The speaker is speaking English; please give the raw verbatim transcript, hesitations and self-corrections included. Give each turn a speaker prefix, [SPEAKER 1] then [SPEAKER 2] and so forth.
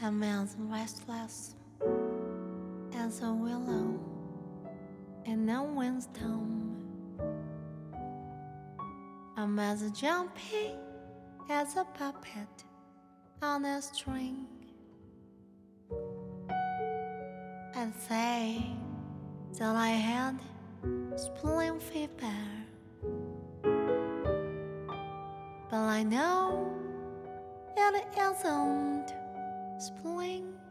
[SPEAKER 1] I'm as restless as a willow in a windstorm. I'm as jumpy as a puppet on a string. I'd say that I had spleen fever, but I know it isn't spleen.